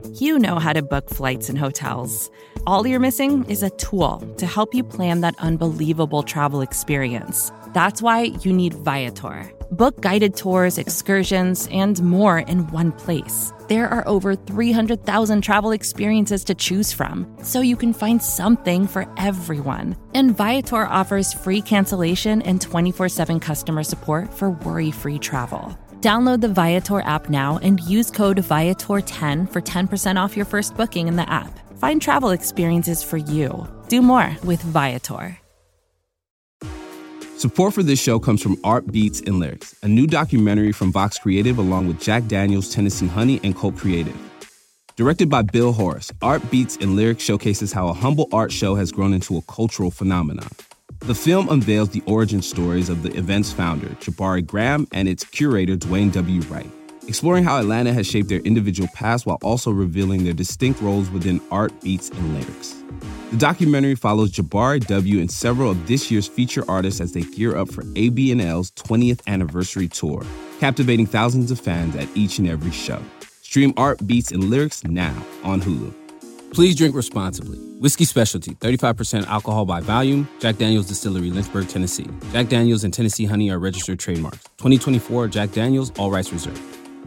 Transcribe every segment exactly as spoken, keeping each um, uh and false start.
You know how to book flights and hotels. All you're missing is a tool to help you plan that unbelievable travel experience. That's why you need Viator. Book guided tours, excursions, and more in one place. There are over three hundred thousand travel experiences to choose from, so you can find something for everyone. And Viator offers free cancellation and twenty-four seven customer support for worry-free travel. Download the Viator app now and use code Viator ten for ten percent off your first booking in the app. Find travel experiences for you. Do more with Viator. Support for this show comes from Art Beats and Lyrics, a new documentary from Vox Creative along with Jack Daniels, Tennessee Honey, and Cult Creative. Directed by Bill Horace, Art Beats and Lyrics showcases how a humble art show has grown into a cultural phenomenon. The film unveils the origin stories of the event's founder, Jabari Graham, and its curator, Dwayne W. Wright, exploring how Atlanta has shaped their individual paths while also revealing their distinct roles within Art, Beats, and Lyrics. The documentary follows Jabari W. and several of this year's feature artists as they gear up for A B N L's twentieth anniversary tour, captivating thousands of fans at each and every show. Stream Art, Beats, and Lyrics now on Hulu. Please drink responsibly. Whiskey Specialty, thirty-five percent alcohol by volume. Jack Daniels Distillery, Lynchburg, Tennessee. Jack Daniels and Tennessee Honey are registered trademarks. twenty twenty-four Jack Daniels, all rights reserved.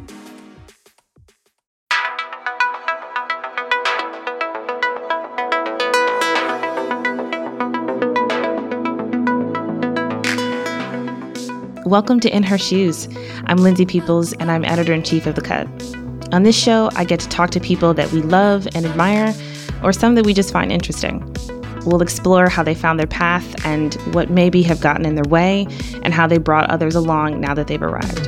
Welcome to In Her Shoes. I'm Lindsay Peoples, and I'm editor-in-chief of The Cut. On this show, I get to talk to people that we love and admire, or some that we just find interesting. We'll explore how they found their path and what maybe have gotten in their way, and how they brought others along now that they've arrived.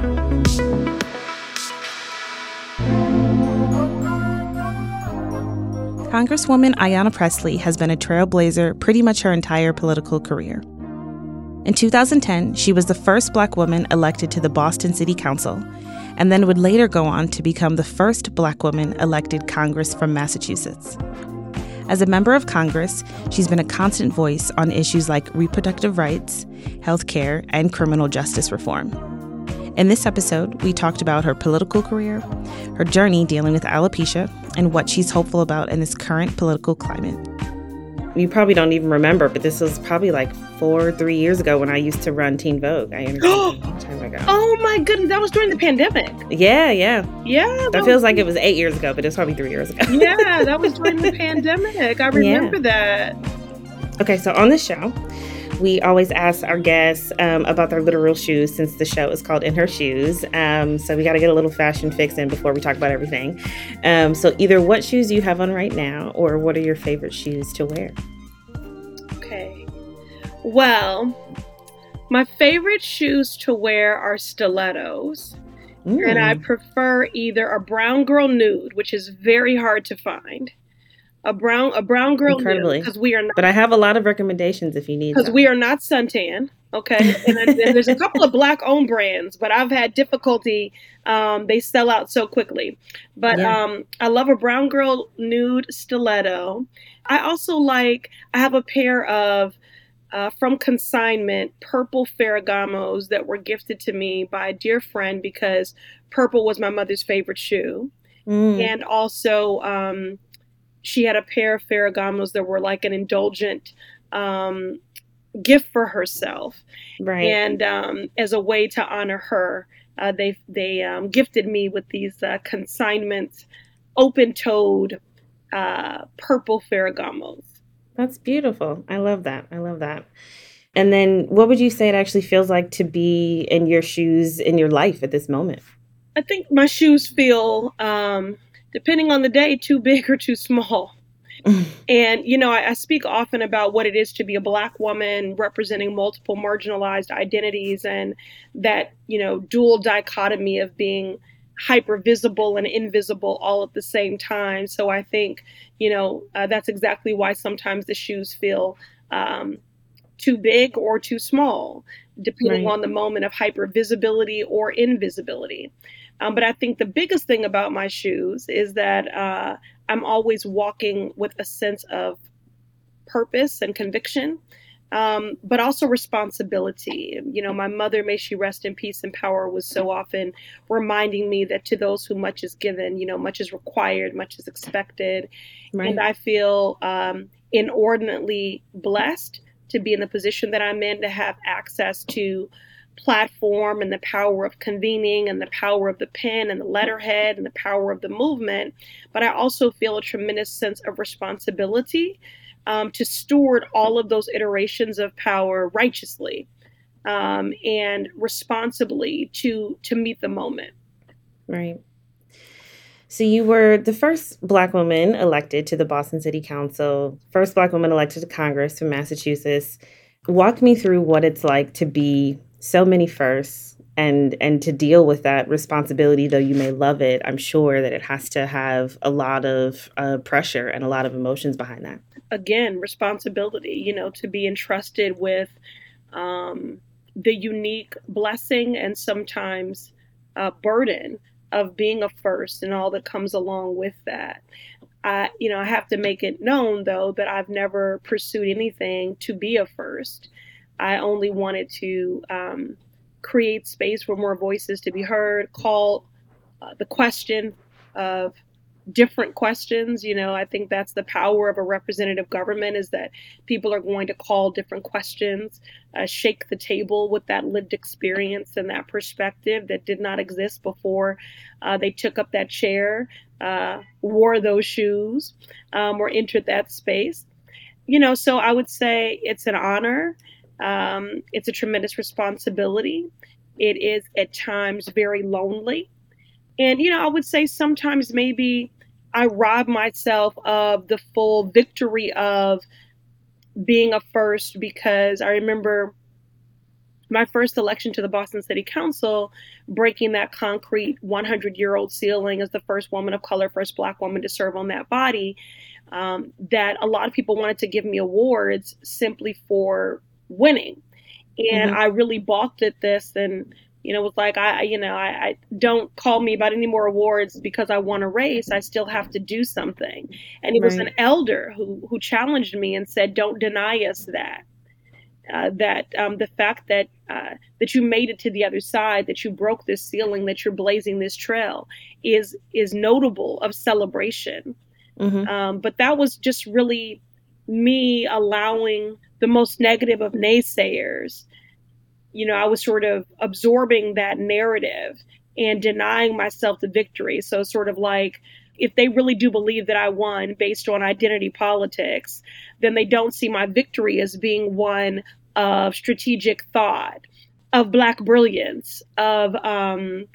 Congresswoman Ayanna Pressley has been a trailblazer pretty much her entire political career. In two thousand ten, she was the first Black woman elected to the Boston City Council, and then would later go on to become the first Black woman elected Congress from Massachusetts. As a member of Congress, she's been a constant voice on issues like reproductive rights, healthcare, and criminal justice reform. In this episode, we talked about her political career, her journey dealing with alopecia, and what she's hopeful about in this current political climate. You probably don't even remember, but this was probably like four, three years ago when I used to run Teen Vogue. I interviewed a long time ago. Oh my goodness, that was during the pandemic. Yeah, yeah. Yeah. That, that feels was, like it was eight years ago, but it's probably three years ago. Yeah, that was during the pandemic. I remember yeah. that. Okay, so on this show, we always ask our guests um, about their literal shoes since the show is called In Her Shoes. Um, so we got to get a little fashion fix in before we talk about everything. Um, so either what shoes you have on right now or what are your favorite shoes to wear? Okay. Well, my favorite shoes to wear are stilettos. Mm. And I prefer either a brown girl nude, which is very hard to find. A brown a brown girl Incredibly. nude, because we are not. But I have a lot of recommendations if you need. Because we are not suntan, okay. And, then, and there's a couple of black-owned brands, but I've had difficulty. Um, they sell out so quickly. But yeah. um, I love a brown girl nude stiletto. I also like. I have a pair of uh, from consignment purple Ferragamos that were gifted to me by a dear friend because purple was my mother's favorite shoe, mm. and also. Um, She had a pair of Ferragamos that were like an indulgent um, gift for herself. Right. And um, as a way to honor her, uh, they they um, gifted me with these uh, consignment, open-toed, uh, purple Ferragamos. That's beautiful. I love that. I love that. And then what would you say it actually feels like to be in your shoes in your life at this moment? I think my shoes feel... Um, depending on the day, too big or too small. And, you know, I, I speak often about what it is to be a Black woman representing multiple marginalized identities and that, you know, dual dichotomy of being hyper visible and invisible all at the same time. So I think, you know, uh, that's exactly why sometimes the shoes feel um, too big or too small, depending right. on the moment of hyper visibility or invisibility. Um, but I think the biggest thing about my shoes is that uh, I'm always walking with a sense of purpose and conviction. um, but also responsibility. You know, my mother, may she rest in peace and power, was so often reminding me that to those who much is given, you know, much is required, much is expected. Right. And I feel um, inordinately blessed to be in the position that I'm in, to have access to platform and the power of convening and the power of the pen and the letterhead and the power of the movement. But I also feel a tremendous sense of responsibility um, to steward all of those iterations of power righteously um, and responsibly to to meet the moment. Right. So you were the first Black woman elected to the Boston City Council, first Black woman elected to Congress from Massachusetts. Walk me through what it's like to be so many firsts and and to deal with that responsibility. Though you may love it, I'm sure that it has to have a lot of uh, pressure and a lot of emotions behind that. Again, responsibility, you know, to be entrusted with um, the unique blessing and sometimes uh, burden of being a first and all that comes along with that. I, you know, I have to make it known, though, that I've never pursued anything to be a first. I only wanted to um, create space for more voices to be heard, call uh, the question of different questions. You know, I think that's the power of a representative government, is that people are going to call different questions, uh, shake the table with that lived experience and that perspective that did not exist before uh, they took up that chair, uh, wore those shoes, um, or entered that space. You know, so I would say it's an honor. Um, it's a tremendous responsibility. It is at times very lonely. And, you know, I would say sometimes maybe I rob myself of the full victory of being a first, because I remember my first election to the Boston City Council, breaking that concrete hundred-year-old ceiling as the first woman of color, first Black woman to serve on that body, um, that a lot of people wanted to give me awards simply for winning. And Mm-hmm. I really balked at this and, you know, was like, I, you know, I, I don't call me about any more awards because I won a race. I still have to do something. And it was an Right. elder who, who challenged me and said, don't deny us that. Uh, that um, the fact that uh, that you made it to the other side, that you broke this ceiling, that you're blazing this trail is is notable of celebration. Mm-hmm. Um, but that was just really me allowing the most negative of naysayers. You know, I was sort of absorbing that narrative and denying myself the victory. So sort of like, if they really do believe that I won based on identity politics, then they don't see my victory as being one of strategic thought, of Black brilliance, of um,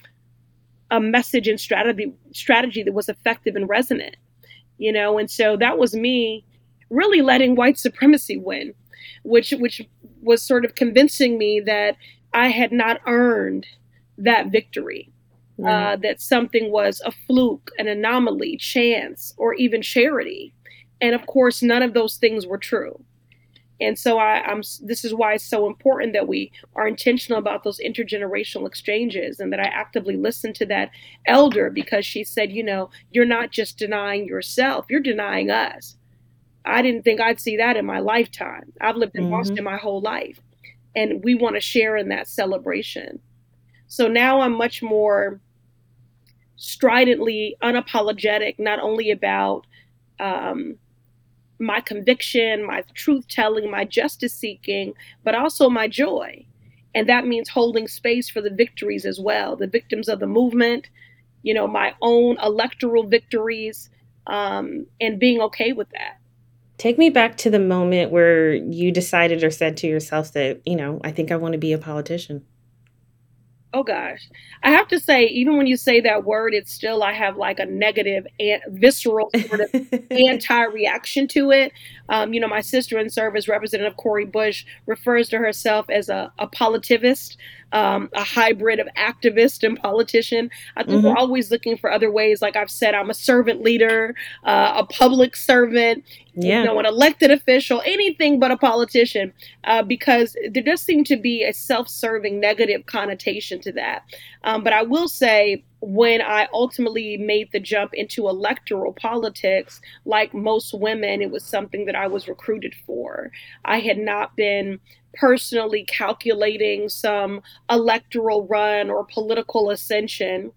a message and strategy strategy that was effective and resonant. You know, and so that was me really letting white supremacy win, which which was sort of convincing me that I had not earned that victory. Uh, that something was a fluke, an anomaly, chance, or even charity. And of course, none of those things were true. And so I, I'm, this is why it's so important that we are intentional about those intergenerational exchanges, and that I actively listen to that elder, because she said, you know, you're not just denying yourself, you're denying us. I didn't think I'd see that in my lifetime. I've lived in Mm-hmm. Boston my whole life, and we want to share in that celebration. So now I'm much more stridently unapologetic, not only about um, my conviction, my truth telling, my justice seeking, but also my joy. And that means holding space for the victories as well, the victims of the movement, you know, my own electoral victories, um, and being okay with that. Take me back to the moment where you decided or said to yourself that, you know, I think I want to be a politician. Oh, gosh. I have to say, even when you say that word, it's still, I have like a negative, and visceral sort of anti-reaction to it. Um, you know, my sister in service, Representative Cori Bush, refers to herself as a, a politivist, um, a hybrid of activist and politician. I think Mm-hmm. we're always looking for other ways. Like I've said, I'm a servant leader, uh, a public servant, Yeah. you know, an elected official, anything but a politician, uh, because there does seem to be a self-serving negative connotation to that. Um, but I will say, when I ultimately made the jump into electoral politics, like most women, it was something that I was recruited for. I had not been personally calculating some electoral run or political ascension.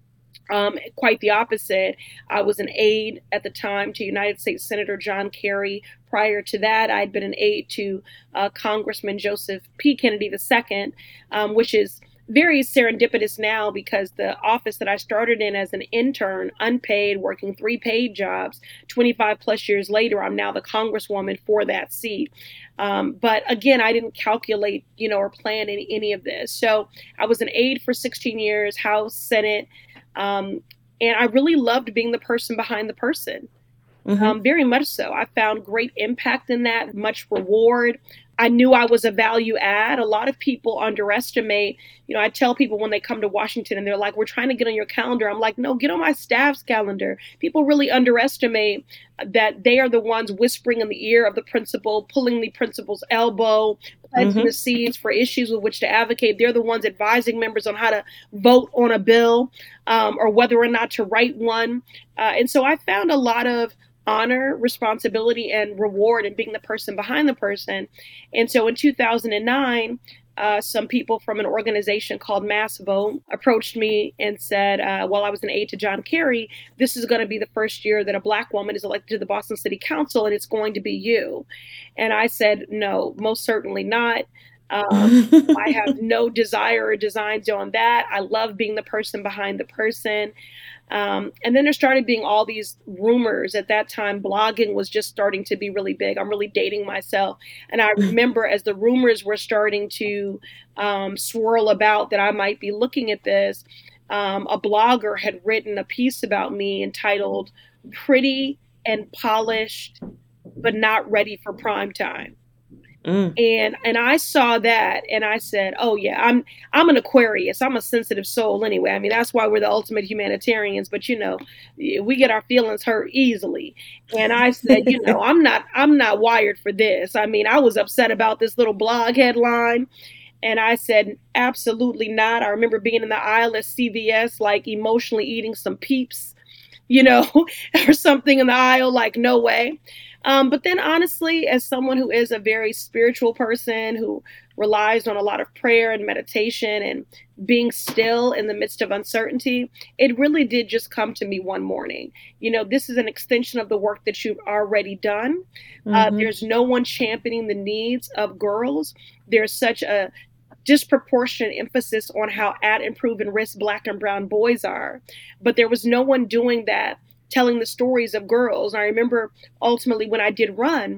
Um, quite the opposite. I was an aide at the time to United States Senator John Kerry. Prior to that, I'd been an aide to uh, Congressman Joseph P. Kennedy the second, um, which is very serendipitous now because the office that I started in as an intern, unpaid, working three paid jobs, twenty-five plus years later, I'm now the congresswoman for that seat. Um, but again, I didn't calculate, you know, or plan any, any of this. So I was an aide for sixteen years, House, Senate, um, and I really loved being the person behind the person. Mm-hmm. Um, very much so. I found great impact in that, much reward. I knew I was a value add. A lot of people underestimate, you know, I tell people when they come to Washington and they're like, we're trying to get on your calendar. I'm like, no, get on my staff's calendar. People really underestimate that they are the ones whispering in the ear of the principal, pulling the principal's elbow, planting mm-hmm. the seeds for issues with which to advocate. They're the ones advising members on how to vote on a bill um, or whether or not to write one. Uh, and so I found a lot of honor, responsibility, and reward in being the person behind the person. And so in two thousand nine, uh, some people from an organization called Mass Vote approached me and said, uh, while I was an aide to John Kerry, this is going to be the first year that a Black woman is elected to the Boston City Council, and it's going to be you. And I said, no, most certainly not. Um, I have no desire or designs on that. I love being the person behind the person. Um, and then there started being all these rumors. At that time, blogging was just starting to be really big. I'm really dating myself. And I remember as the rumors were starting to um, swirl about that I might be looking at this, um, a blogger had written a piece about me entitled Pretty and Polished, but Not Ready for Prime Time. Mm. And and I saw that and I said, oh, yeah, I'm I'm an Aquarius. I'm a sensitive soul anyway. I mean, that's why we're the ultimate humanitarians. But, you know, we get our feelings hurt easily. And I said, you know, I'm not I'm not wired for this. I mean, I was upset about this little blog headline. And I said, absolutely not. I remember being in the aisle at C V S, like emotionally eating some Peeps, you know, or something in the aisle, like, no way. Um, but then honestly, as someone who is a very spiritual person who relies on a lot of prayer and meditation and being still in the midst of uncertainty, it really did just come to me one morning. You know, this is an extension of the work that you've already done. Mm-hmm. Uh, there's no one championing the needs of girls. There's such a disproportionate emphasis on how at and proven risk Black and brown boys are. But there was no one doing that, telling the stories of girls. And I remember ultimately when I did run,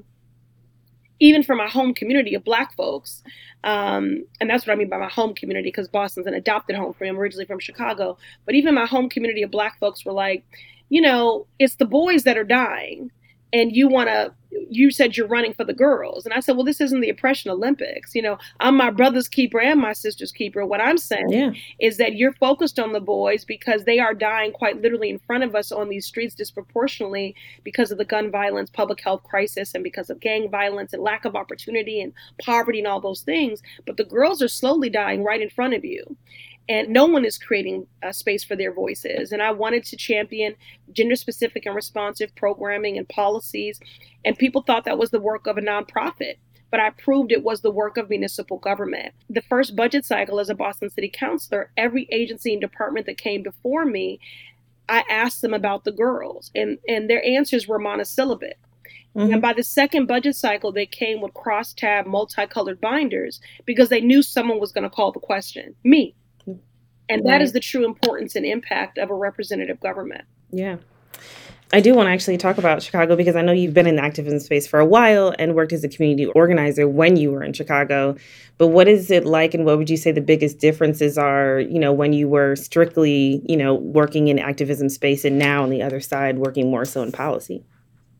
even for my home community of Black folks, um, and that's what I mean by my home community, because Boston's an adopted home for me. I'm originally from Chicago. But even my home community of Black folks were like, you know, it's the boys that are dying. And you want to, you said you're running for the girls. And I said, well, this isn't the Oppression Olympics. You know, I'm my brother's keeper and my sister's keeper. What I'm saying yeah. is that you're focused on the boys because they are dying quite literally in front of us on these streets disproportionately because of the gun violence, public health crisis, and because of gang violence and lack of opportunity and poverty and all those things. But the girls are slowly dying right in front of you. And no one is creating a space for their voices. And I wanted to champion gender-specific and responsive programming and policies. And people thought that was the work of a nonprofit. But I proved it was the work of municipal government. The first budget cycle as a Boston City Councilor, every agency and department that came before me, I asked them about the girls. And, and their answers were monosyllabic. Mm-hmm. And by the second budget cycle, they came with cross-tab, multicolored binders because they knew someone was going to call the question, me. And that right. is the true importance and impact of a representative government. Yeah. I do want to actually talk about Chicago because I know you've been in the activism space for a while and worked as a community organizer when you were in Chicago. But what is it like and what would you say the biggest differences are, you know, when you were strictly, you know, working in activism space and now on the other side working more so in policy?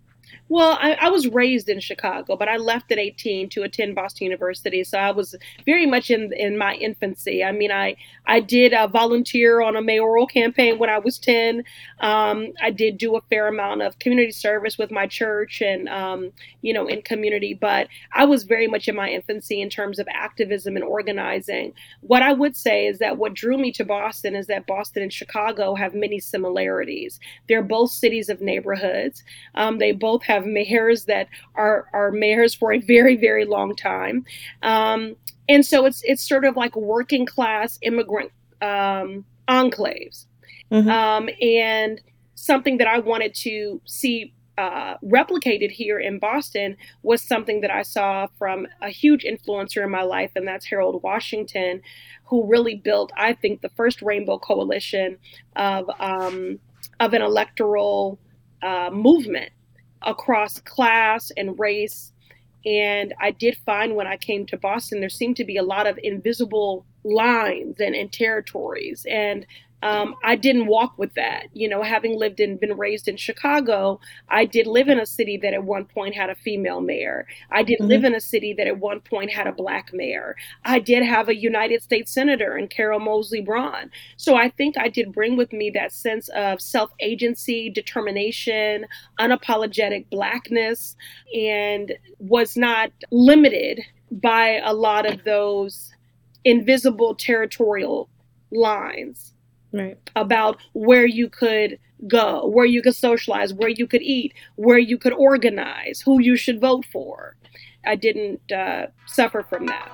Well, I, I was raised in Chicago, but I left at eighteen to attend Boston University. So I was very much in in my infancy. I mean, I I did uh, volunteer on a mayoral campaign when I was ten. Um, I did do a fair amount of community service with my church and um, you know in community. But I was very much in my infancy in terms of activism and organizing. What I would say is that what drew me to Boston is that Boston and Chicago have many similarities. They're both cities of neighborhoods. Um, they both have mayors that are, are mayors for a very, very long time. Um, and so it's it's sort of like working class immigrant um, enclaves. Mm-hmm. Um, and something that I wanted to see uh, replicated here in Boston was something that I saw from a huge influencer in my life, and that's Harold Washington, who really built, I think, the first Rainbow Coalition of, um, of an electoral uh, movement across class and race. And I did find when I came to Boston, there seemed to be a lot of invisible lines and, and territories. And um, I didn't walk with that. You know, having lived and been raised in Chicago, I did live in a city that at one point had a female mayor. I did mm-hmm. live in a city that at one point had a Black mayor. I did have a United States Senator in Carol Moseley Braun. So I think I did bring with me that sense of self-agency, determination, unapologetic Blackness, and was not limited by a lot of those invisible territorial lines. Right. About where you could go, where you could socialize, where you could eat, where you could organize, who you should vote for. I didn't uh, suffer from that.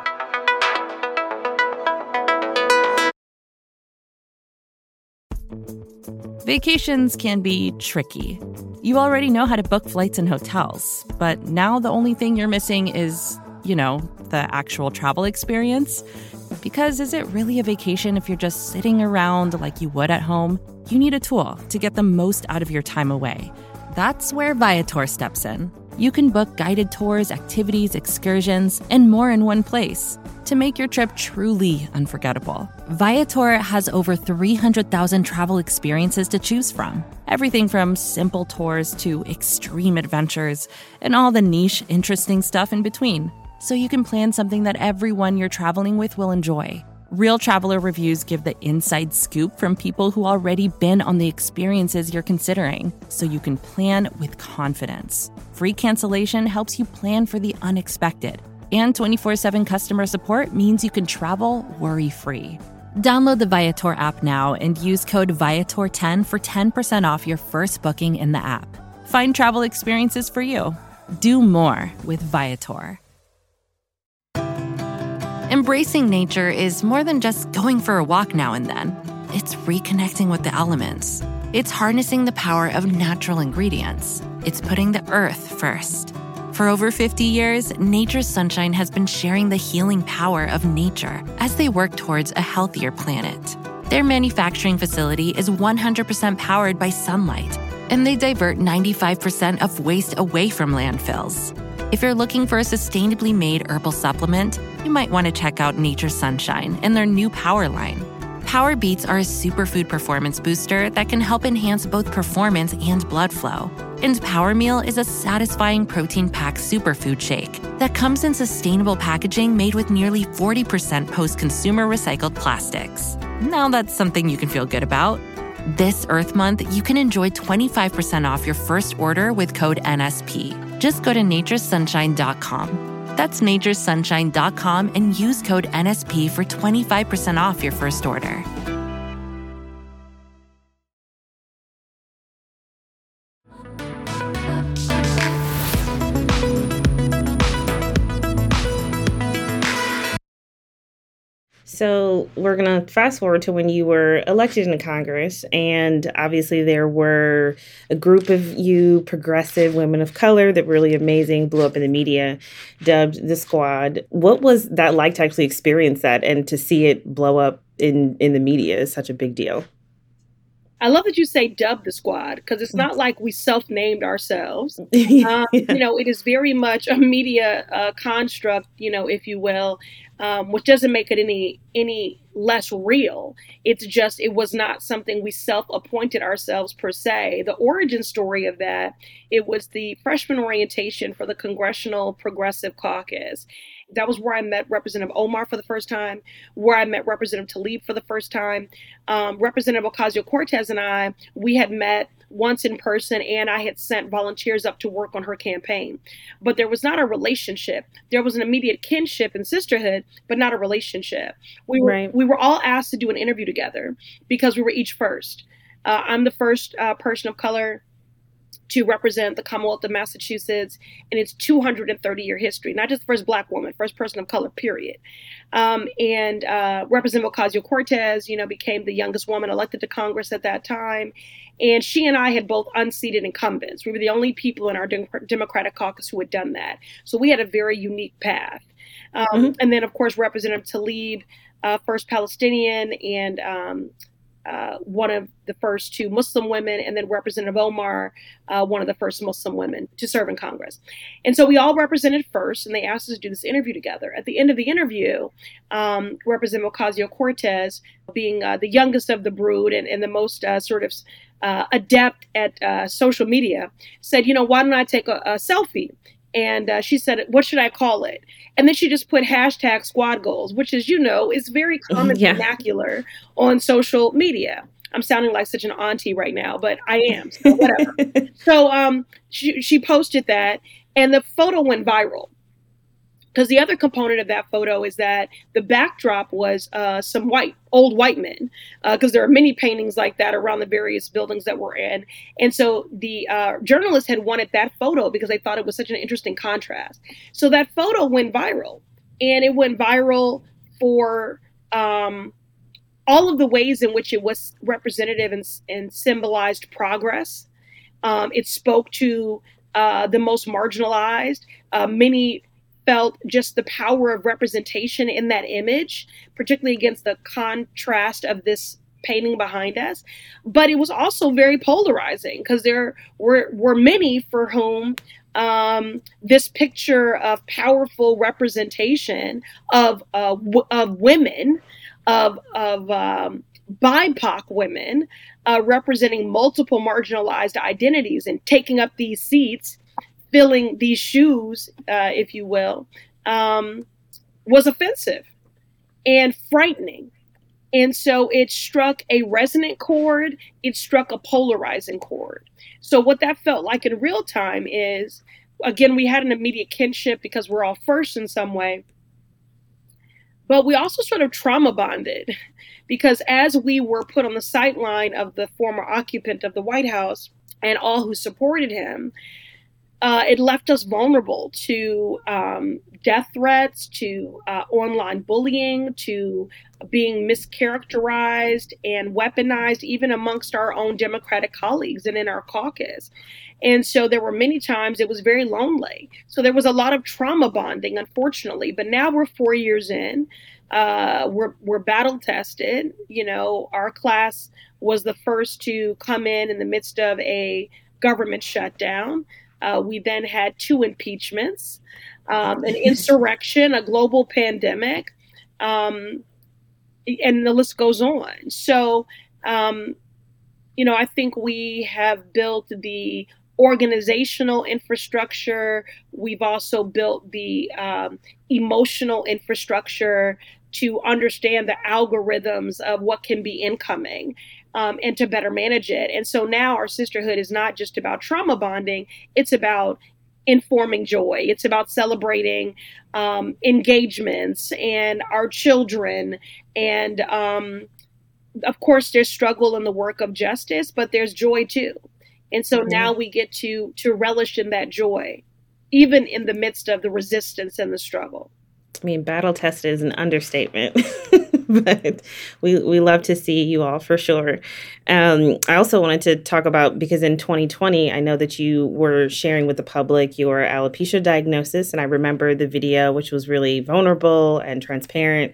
Vacations can be tricky. You already know how to book flights and hotels, but now the only thing you're missing is, you know, the actual travel experience. Because is it really a vacation if you're just sitting around like you would at home? You need a tool to get the most out of your time away. That's where Viator steps in. You can book guided tours, activities, excursions, and more in one place to make your trip truly unforgettable. Viator has over three hundred thousand travel experiences to choose from. Everything from simple tours to extreme adventures and all the niche, interesting stuff in between. So you can plan something that everyone you're traveling with will enjoy. Real traveler reviews give the inside scoop from people who already been on the experiences you're considering, so you can plan with confidence. Free cancellation helps you plan for the unexpected. And twenty-four seven customer support means you can travel worry-free. Download the Viator app now and use code Viator ten for ten percent off your first booking in the app. Find travel experiences for you. Do more with Viator. Embracing nature is more than just going for a walk now and then. It's reconnecting with the elements. It's harnessing the power of natural ingredients. It's putting the earth first. For over fifty years, Nature's Sunshine has been sharing the healing power of nature as they work towards a healthier planet. Their manufacturing facility is one hundred percent powered by sunlight, and they divert ninety-five percent of waste away from landfills. If you're looking for a sustainably made herbal supplement, you might want to check out Nature's Sunshine and their new Power line. Power Beats are a superfood performance booster that can help enhance both performance and blood flow. And Power Meal is a satisfying protein-packed superfood shake that comes in sustainable packaging made with nearly forty percent post-consumer recycled plastics. Now that's something you can feel good about. This Earth Month, you can enjoy twenty-five percent off your first order with code N S P. Just go to nature's sunshine dot com. That's nature's sunshine dot com and use code N S P for twenty-five percent off your first order. So we're going to fast forward to when you were elected into Congress, and obviously there were a group of you progressive women of color that were really amazing, blew up in the media, dubbed the Squad. What was that like to actually experience that and to see it blow up in, in the media is such a big deal? I love that you say dub the squad, because it's not like we self-named ourselves. Um, Yeah. you know, it is very much a media uh, construct, you know, if you will, um, which doesn't make it any any less real. It's just it was not something we self-appointed ourselves per se. The origin story of that, it was the freshman orientation for the Congressional Progressive Caucus. That was where I met Representative Omar for the first time, where I met Representative Tlaib for the first time. Um, Representative Ocasio-Cortez and I, we had met once in person, and I had sent volunteers up to work on her campaign. But there was not a relationship. There was an immediate kinship and sisterhood, but not a relationship. We were, Right. we were all asked to do an interview together because we were each first. Uh, I'm the first uh, person of color to represent the Commonwealth of Massachusetts in its two hundred thirty year history, not just the first Black woman, first person of color, period. Um, and uh, Representative Ocasio-Cortez, you know, became the youngest woman elected to Congress at that time. And she and I had both unseated incumbents. We were the only people in our de- Democratic caucus who had done that. So we had a very unique path. Um, mm-hmm. And then, of course, Representative Tlaib, uh, first Palestinian, and um, Uh, one of the first two Muslim women, and then Representative Omar, uh, one of the first Muslim women to serve in Congress. And so we all represented first, and they asked us to do this interview together. At the end of the interview, um, Representative Ocasio-Cortez, being uh, the youngest of the brood and, and the most uh, sort of uh, adept at uh, social media, said, you know, why don't I take a, a selfie? And uh, she said, what should I call it? And then she just put hashtag squad goals, which, as you know, is very common yeah. vernacular on social media. I'm sounding like such an auntie right now, but I am, so whatever. so um, she, she posted that, and the photo went viral. Because the other component of that photo is that the backdrop was uh, some white, old white men, because uh, there are many paintings like that around the various buildings that we're in. And so the uh, journalists had wanted that photo because they thought it was such an interesting contrast. So that photo went viral, and it went viral for um, all of the ways in which it was representative and, and symbolized progress. Um, it spoke to uh, the most marginalized, uh, many felt just the power of representation in that image, particularly against the contrast of this painting behind us. But it was also very polarizing because there were, were many for whom um, this picture of powerful representation of uh, w- of women, of, of um, B I P O C women, uh, representing multiple marginalized identities and taking up these seats, filling these shoes, uh, if you will, um, was offensive and frightening. And so it struck a resonant chord. It struck a polarizing chord. So what that felt like in real time is, again, we had an immediate kinship because we're all first in some way. But we also sort of trauma bonded because as we were put on the sideline of the former occupant of the White House and all who supported him, Uh, it left us vulnerable to um, death threats, to uh, online bullying, to being mischaracterized and weaponized, even amongst our own Democratic colleagues and in our caucus. And so there were many times it was very lonely. So there was a lot of trauma bonding, unfortunately. But now we're four years in. Uh, we're we're battle tested. You know, our class was the first to come in in the midst of a government shutdown. Uh, we then had two impeachments, um, an insurrection, a global pandemic, um, and the list goes on. So, um, you know, I think we have built the organizational infrastructure. We've also built the um, emotional infrastructure to understand the algorithms of what can be incoming. Um, and to better manage it. And so now our sisterhood is not just about trauma bonding, it's about informing joy. It's about celebrating um, engagements and our children. And um, of course, there's struggle in the work of justice, but there's joy too. And so mm-hmm. now we get to to relish in that joy, even in the midst of the resistance and the struggle. I mean, battle tested is an understatement, but we we love to see you all for sure. Um, I also wanted to talk about, because in twenty twenty, I know that you were sharing with the public your alopecia diagnosis, and I remember the video, which was really vulnerable and transparent.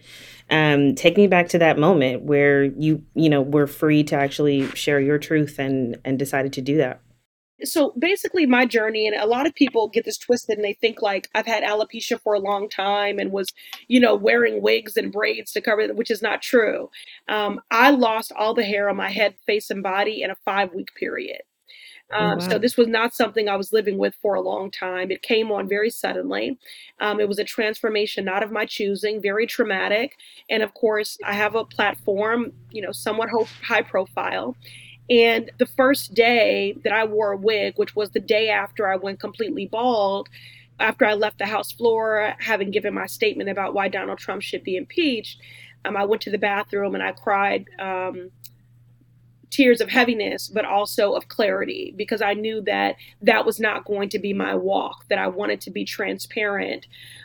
Um, take me back to that moment where you, you know, were free to actually share your truth and and decided to do that. So basically, my journey, and a lot of people get this twisted and they think like I've had alopecia for a long time and was, you know, wearing wigs and braids to cover it, which is not true. Um, I lost all the hair on my head, face, and body in a five week period. Oh, Um, so wow. this was not something I was living with for a long time. It came on very suddenly. Um, it was a transformation not of my choosing, very traumatic. And of course, I have a platform, you know, somewhat ho- high profile. And the first day that I wore a wig, which was the day after I went completely bald, after I left the House floor, having given my statement about why Donald Trump should be impeached, um, I went to the bathroom and I cried. Um, tears of heaviness, but also of clarity, because I knew that that was not going to be my walk, that I wanted to be transparent.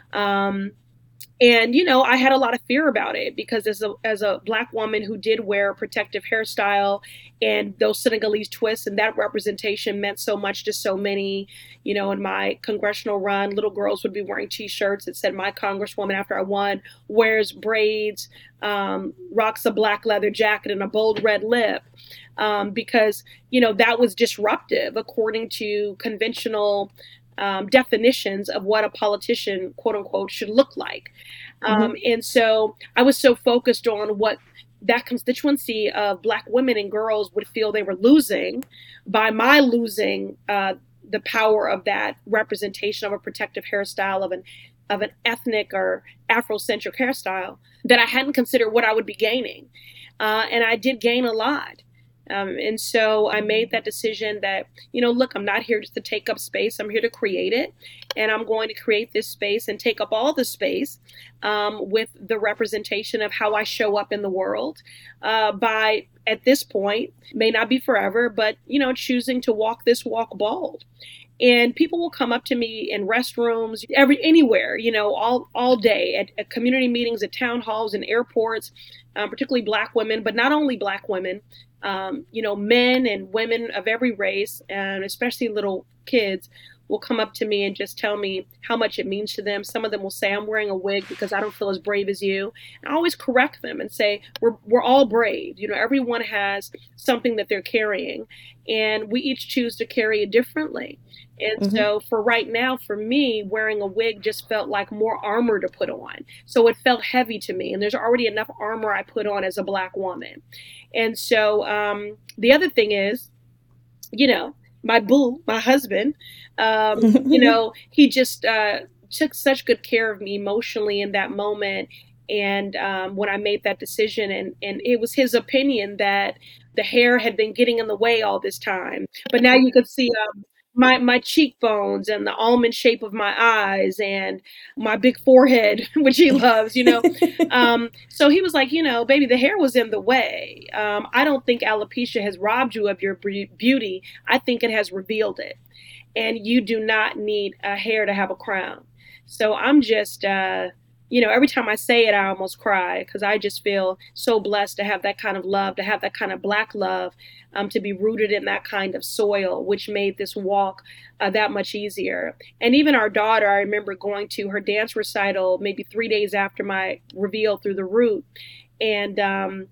Um, and you know, I had a lot of fear about it because as a as a black woman who did wear a protective hairstyle and those Senegalese twists, and that representation meant so much to so many. You know, in my congressional run, little girls would be wearing T-shirts that said "My Congresswoman" after I won, wears braids, um, rocks a black leather jacket and a bold red lip, um, because you know that was disruptive according to conventional um, definitions of what a politician, quote unquote, should look like. Um, Hmm. and so I was so focused on what that constituency of Black women and girls would feel they were losing by my losing uh, the power of that representation of a protective hairstyle, of an of an ethnic or Afrocentric hairstyle, that I hadn't considered what I would be gaining. Uh, and I did gain a lot. Um, and so I made that decision that, you know, look, I'm not here just to take up space. I'm here to create it. And I'm going to create this space and take up all the space um, with the representation of how I show up in the world uh, by, at this point, may not be forever, but, you know, choosing to walk this walk bald. And people will come up to me in restrooms, every anywhere, you know, all all day at, at community meetings, at town halls, and airports, um, particularly Black women, but not only Black women, um, you know, men and women of every race, and especially little kids will come up to me and just tell me how much it means to them. Some of them will say, "I'm wearing a wig because I don't feel as brave as you." And I always correct them and say, we're, we're all brave. You know, everyone has something that they're carrying, and we each choose to carry it differently. And Hmm. so for right now, for me, wearing a wig just felt like more armor to put on. So it felt heavy to me. And there's already enough armor I put on as a Black woman. And so um, the other thing is, you know, my boo, my husband, um, you know, he just uh, took such good care of me emotionally in that moment. And um, when I made that decision, and, and it was his opinion that the hair had been getting in the way all this time. But now you could see um, my, my cheekbones and the almond shape of my eyes and my big forehead, which he loves, you know. Um, so he was like, you know, baby, the hair was in the way. Um, I don't think alopecia has robbed you of your be- beauty. I think it has revealed it. And you do not need a hair to have a crown. So I'm just, uh, you know, every time I say it, I almost cry because I just feel so blessed to have that kind of love, to have that kind of Black love, um, to be rooted in that kind of soil, which made this walk uh, that much easier. And even our daughter, I remember going to her dance recital maybe three days after my reveal through the root. And um,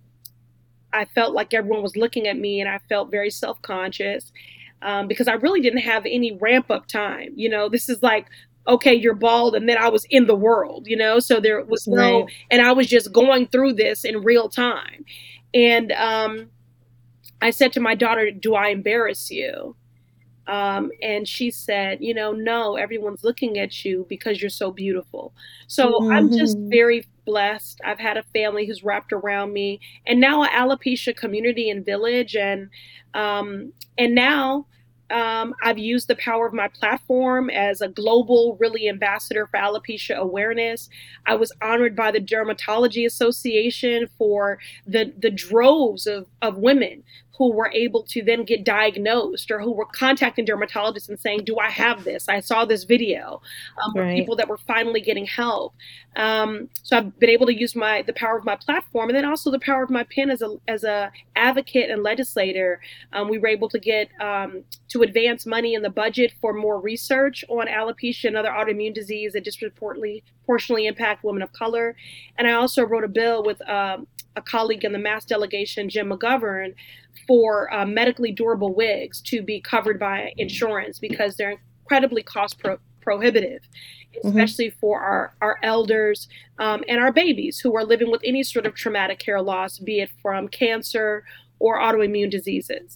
I felt like everyone was looking at me and I felt very self conscious um, because I really didn't have any ramp up time. You know, this is like, okay, you're bald. And then I was in the world, you know, so there was no, Right. and I was just going through this in real time. And um, I said to my daughter, "Do I embarrass you?" Um, and she said, you know, "No, everyone's looking at you because you're so beautiful." So I'm just Hmm. very blessed. I've had a family who's wrapped around me, and now an alopecia community and village, and um, and now um, I've used the power of my platform as a global, really ambassador for alopecia awareness. I was honored by the Dermatology Association for the the droves of of women who were able to then get diagnosed, or who were contacting dermatologists and saying, do I have this? I saw this video. Um, Right. People that were finally getting help. Um, so I've been able to use my the power of my platform, and then also the power of my pen as a as a advocate and legislator. Um, we were able to get um, to advance money in the budget for more research on alopecia and other autoimmune disease that disproportionately proportionally impact women of color. And I also wrote a bill with um, a colleague in the Mass delegation, Jim McGovern, for uh, medically durable wigs to be covered by insurance, because they're incredibly cost pro- prohibitive, especially mm-hmm. for our, our elders um, and our babies who are living with any sort of traumatic hair loss, be it from cancer or autoimmune diseases.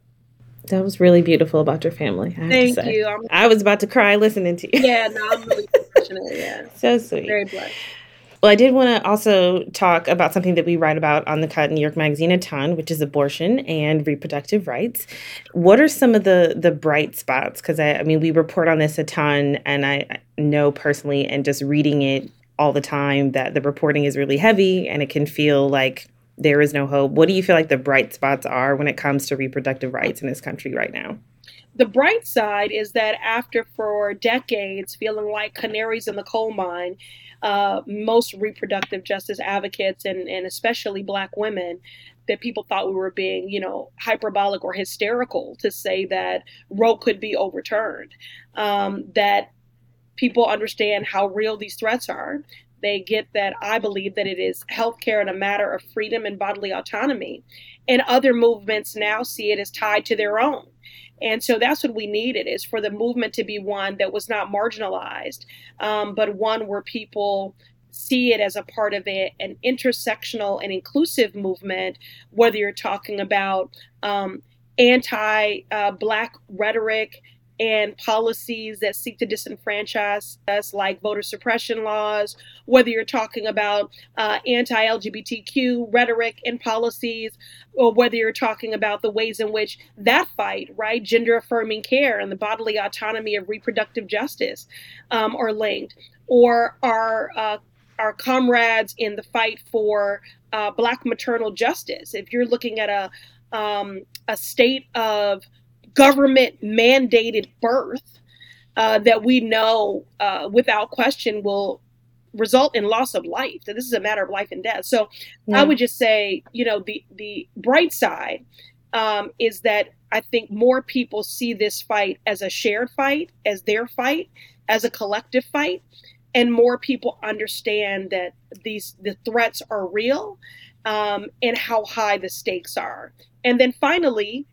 That was really beautiful about your family. I have Thank to say. you. I'm, I was about to cry listening to you. Yeah, no, I'm really fortunate. Yeah. So sweet. Very blessed. Well, I did want to also talk about something that we write about on the Cut in New York Magazine a ton, which is abortion and reproductive rights. What are some of the the bright spots? Because, I, I mean, we report on this a ton, and I know personally, and just reading it all the time, that the reporting is really heavy, and it can feel like there is no hope. What do you feel like the bright spots are when it comes to reproductive rights in this country right now? The bright side is that after for decades feeling like canaries in the coal mine, uh, most reproductive justice advocates, and, and especially Black women, that people thought we were being, you know, hyperbolic or hysterical to say that Roe could be overturned, um, that people understand how real these threats are. They get that I believe that it is healthcare and a matter of freedom and bodily autonomy. And other movements now see it as tied to their own. And so that's what we needed, is for the movement to be one that was not marginalized, um, but one where people see it as a part of a, an intersectional and inclusive movement, whether you're talking about um, anti-Black uh, rhetoric and policies that seek to disenfranchise us, like voter suppression laws, whether you're talking about uh, anti-L G B T Q rhetoric and policies, or whether you're talking about the ways in which that fight, right, gender-affirming care and the bodily autonomy of reproductive justice um, are linked, or our uh, our comrades in the fight for uh, Black maternal justice. If you're looking at a um, a state of government mandated birth uh, that we know uh, without question will result in loss of life, that this is a matter of life and death. So yeah. I would just say, you know, the, the bright side um, is that I think more people see this fight as a shared fight, as their fight, as a collective fight, and more people understand that these the threats are real um, and how high the stakes are. And then finally,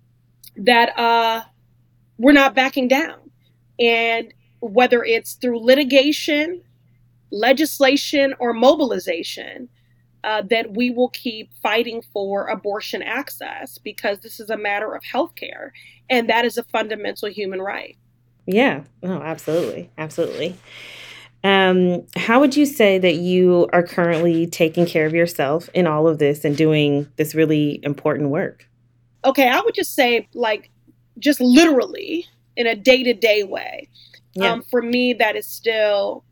that uh, we're not backing down. And whether it's through litigation, legislation, or mobilization, uh, that we will keep fighting for abortion access, because this is a matter of healthcare, and that is a fundamental human right. Yeah, no, absolutely. Absolutely. Um, how would you say that you are currently taking care of yourself in all of this and doing this really important work? Okay, I would just say, like, just literally in a day-to-day way. Yeah. Um, for me, that is still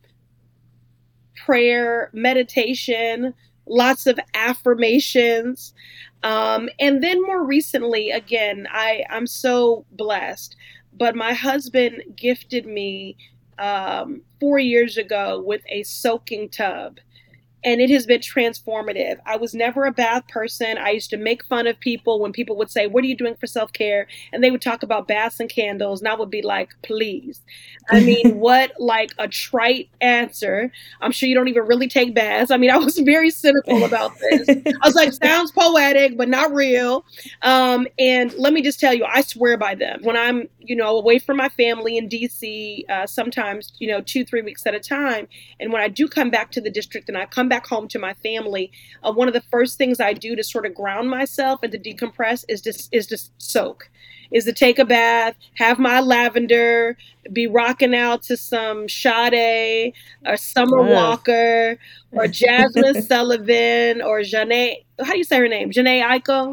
prayer, meditation, lots of affirmations. Um, and then more recently, again, I, I'm so blessed, but my husband gifted me um, four years ago with a soaking tub. And it has been transformative. I was never a bath person. I used to make fun of people when people would say, what are you doing for self-care? And they would talk about baths and candles. And I would be like, please. I mean, what like a trite answer. I'm sure you don't even really take baths. I mean, I was very cynical about this. I was like, sounds poetic, but not real. Um, and let me just tell you, I swear by them. When I'm, you know, away from my family in D C, uh, sometimes, you know, two, three weeks at a time. And when I do come back to the district and I come back home to my family, uh, one of the first things I do to sort of ground myself and to decompress is just is just soak, is to take a bath, have my lavender, be rocking out to some Sade or Summer wow. Walker or Jasmine Sullivan or Janae. How do you say her name? Janae Aiko.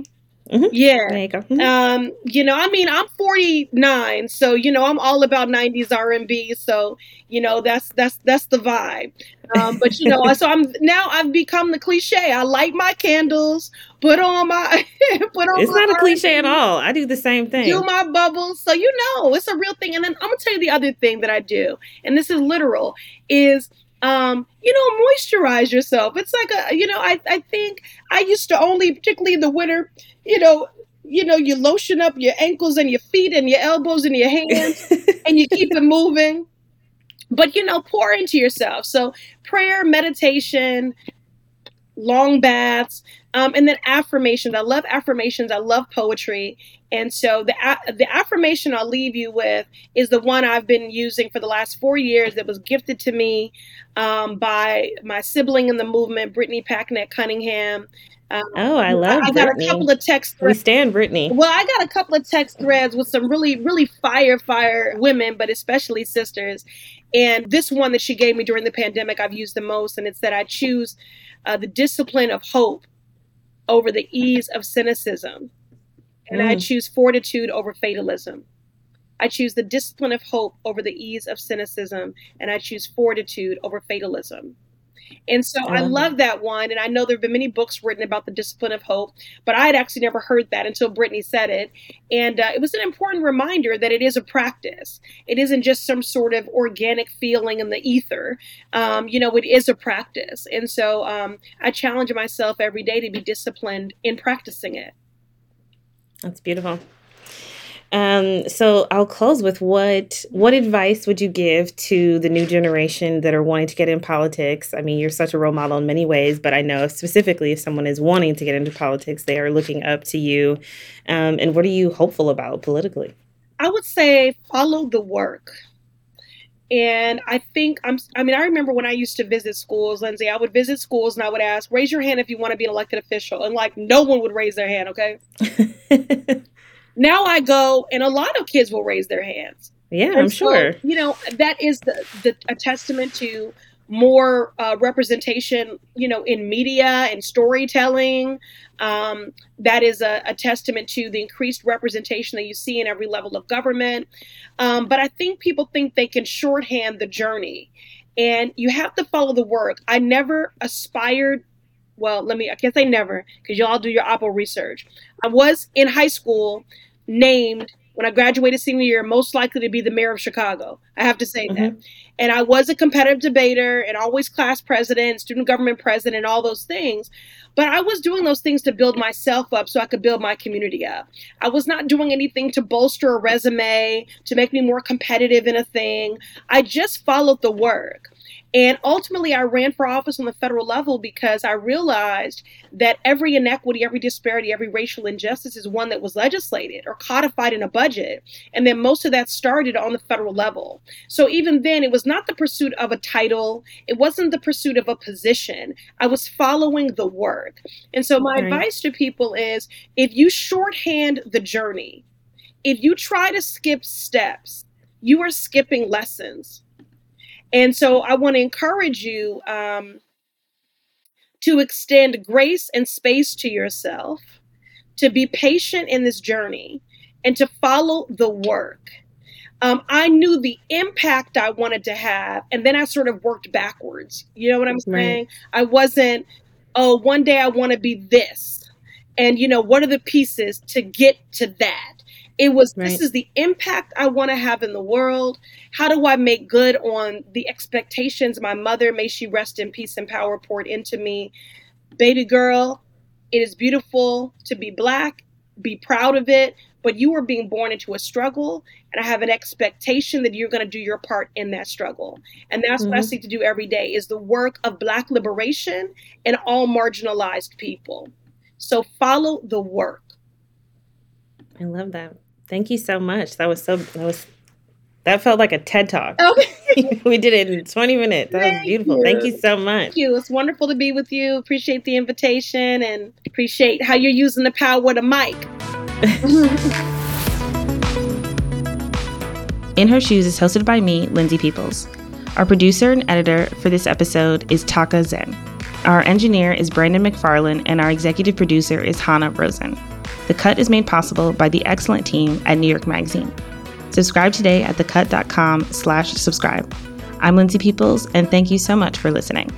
Mm-hmm. Yeah. There you go. Mm-hmm. Um, you know, I mean, I'm forty-nine, so, you know, I'm all about nineties R and B. So, you know, that's, that's, that's the vibe. Um, but, you know, so I'm now I've become the cliche. I light my candles, put on my, put on It's my not a R and B, cliche at all. I do the same thing. do my bubbles. So, you know, it's a real thing. And then I'm gonna tell you the other thing that I do, and this is literal, is um, you know, moisturize yourself. It's like a, you know, I, I think I used to only, particularly in the winter, you know, you know, you lotion up your ankles and your feet and your elbows and your hands and you keep it moving. But, you know, pour into yourself. So prayer, meditation, long baths, um, and then affirmations. I love affirmations. I love poetry. And so the the affirmation I'll leave you with is the one I've been using for the last four years that was gifted to me um, by my sibling in the movement, Brittany Packnett Cunningham. Um, oh, I love I got Brittany. a couple of text threads. We stand Brittany. Well, I got a couple of text threads with some really, really fire, fire women, but especially sisters. And this one that she gave me during the pandemic, I've used the most. And it's that I choose uh, the discipline of hope over the ease of cynicism. And mm. I choose fortitude over fatalism. I choose the discipline of hope over the ease of cynicism. And I choose fortitude over fatalism. And so I love that one. And I know there have been many books written about the discipline of hope, but I had actually never heard that until Brittany said it. And uh, it was an important reminder that it is a practice. It isn't just some sort of organic feeling in the ether. Um, you know, it is a practice. And so um, I challenge myself every day to be disciplined in practicing it. That's beautiful. Um, so I'll close with what what advice would you give to the new generation that are wanting to get in politics? I mean, you're such a role model in many ways, but I know specifically if someone is wanting to get into politics, they are looking up to you. Um, and what are you hopeful about politically? I would say follow the work. And I think I'm, I mean, I remember when I used to visit schools, Lindsay, I would visit schools and I would ask, raise your hand if you want to be an elected official. And like, no one would raise their hand. Okay. Now I go and a lot of kids will raise their hands. Yeah, and I'm so, sure. You know, that is the, the a testament to more uh, representation, you know, in media and storytelling. Um, that is a, a testament to the increased representation that you see in every level of government. Um, but I think people think they can shorthand the journey, and you have to follow the work. I never aspired. Well, let me, I can't say never, because y'all do your Oppo research. I was in high school named, when I graduated senior year, most likely to be the mayor of Chicago. I have to say mm-hmm. that. And I was a competitive debater and always class president, student government president, all those things. But I was doing those things to build myself up so I could build my community up. I was not doing anything to bolster a resume, to make me more competitive in a thing. I just followed the work. And ultimately, I ran for office on the federal level because I realized that every inequity, every disparity, every racial injustice is one that was legislated or codified in a budget. And then most of that started on the federal level. So even then, it was not the pursuit of a title. It wasn't the pursuit of a position. I was following the work. And so my right. advice to people is, if you shorthand the journey, if you try to skip steps, you are skipping lessons. And so I want to encourage you um, to extend grace and space to yourself, to be patient in this journey, and to follow the work. Um, I knew the impact I wanted to have, and then I sort of worked backwards. You know what I'm saying? Right. I wasn't, oh, one day I want to be this. And, you know, what are the pieces to get to that? It was, right. This is the impact I want to have in the world. How do I make good on the expectations my mother, may she rest in peace and power, poured into me? Baby girl, it is beautiful to be Black, be proud of it, but you are being born into a struggle, and I have an expectation that you're going to do your part in that struggle. And that's mm-hmm. what I seek to do every day, is the work of Black liberation and all marginalized people. So follow the work. I love that. Thank you so much. That was so, that was, that felt like a TED Talk. Okay. We did it in twenty minutes. That Thank was beautiful. You. Thank you so much. Thank you. It's wonderful to be with you. Appreciate the invitation and appreciate how you're using the power of the mic. In Her Shoes is hosted by me, Lindsay Peoples. Our producer and editor for this episode is Taka Zen. Our engineer is Brandon McFarlane, and our executive producer is Hannah Rosen. The Cut is made possible by the excellent team at New York Magazine. Subscribe today at thecut.com slash subscribe. I'm Lindsay Peoples, and thank you so much for listening.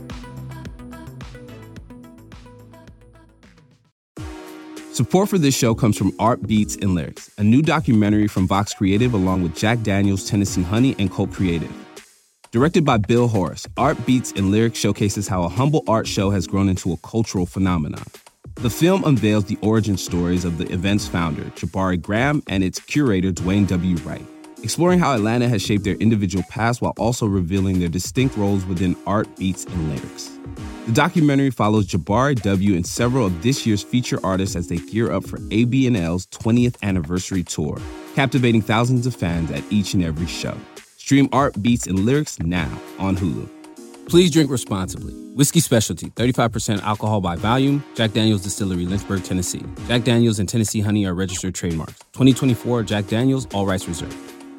Support for this show comes from Art Beats and Lyrics, a new documentary from Vox Creative along with Jack Daniels, Tennessee Honey, and Colt Creative. Directed by Bill Horace, Art Beats and Lyrics showcases how a humble art show has grown into a cultural phenomenon. The film unveils the origin stories of the event's founder, Jabari Graham, and its curator, Dwayne W. Wright, exploring how Atlanta has shaped their individual paths while also revealing their distinct roles within art, beats, and lyrics. The documentary follows Jabari W. and several of this year's feature artists as they gear up for A B and L's twentieth anniversary tour, captivating thousands of fans at each and every show. Stream Art, Beats, and Lyrics now on Hulu. Please drink responsibly. Whiskey Specialty, thirty-five percent alcohol by volume. Jack Daniels Distillery, Lynchburg, Tennessee. Jack Daniels and Tennessee Honey are registered trademarks. twenty twenty-four Jack Daniels, all rights reserved.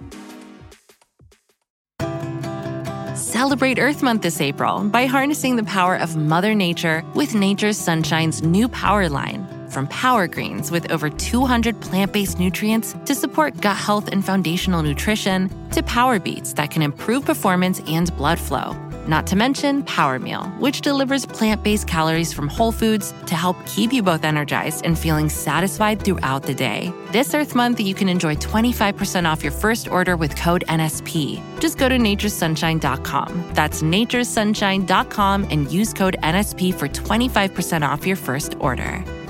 Celebrate Earth Month this April by harnessing the power of Mother Nature with Nature's Sunshine's new Power line. From Power Greens with over two hundred plant-based nutrients to support gut health and foundational nutrition, to Power Beats that can improve performance and blood flow. Not to mention Power Meal, which delivers plant-based calories from whole foods to help keep you both energized and feeling satisfied throughout the day. This Earth Month, you can enjoy twenty-five percent off your first order with code N S P. Just go to natures sunshine dot com. That's natures sunshine dot com and use code N S P for twenty-five percent off your first order.